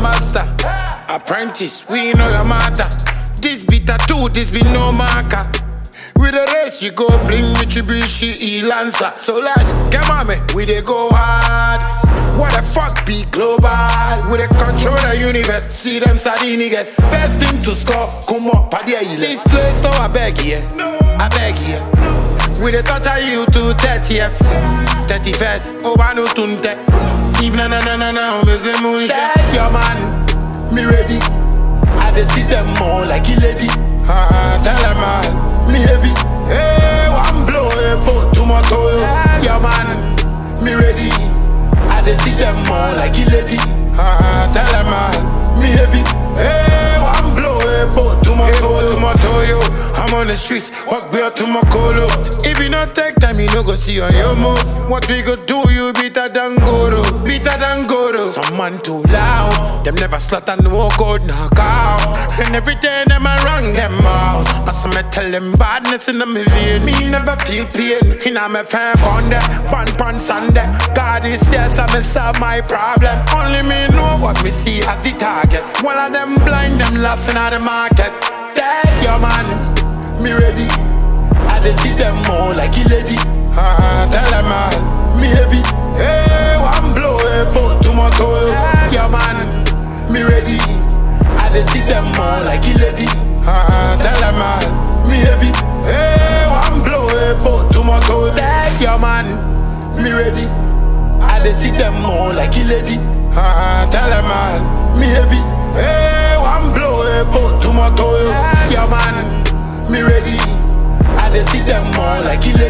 master. Apprentice, we know your matter. This be tattoo, this be no marker. With the race, you go bring Mitsubishi E-Lancer. So let's get on me, we dey go hard. What the fuck be global? We dey control the universe. See them sardine niggas. First thing to score, come on, padia ile. This place, no, I beg here, I beg here. We dey touch you to 30th, 31st, over no tunte. Even na, busy moon shit. Your man, me ready. I dey see them more like a lady. Tell them all, me heavy. Hey, one blow, a boat to my toe. Your man, me ready. I dey see them more like a lady. Tell them all, me heavy. Hey, one blow, a boat to my toe, I'm on the streets, walk beer to my colo. If you not take time, you no go see on your move. What we go do, you better than Goro, better than Goro. Some man too loud, them never slaughter no code knock out. And every day them I run them out. As I tell them badness in me vein, me never feel pain. In a me fan on there, pan Sunday. God is yes, I me solve my problem. Only me know what me see as the target. One of them blind, them lost in the market. Take your man, me ready. I dey see them more like a lady. Tell them all, me heavy. Hey, one blow, a boat to my toe. Your man, me ready. I dey see them more like a lady. Tell them all, me heavy. Hey, one blow, a boat to my toe. Take your man, me ready. I dey see them more like a lady. Tell them all, me heavy. Hey, one blow, a boat to my toe. Your man, me ready. I dey see them more like a lady.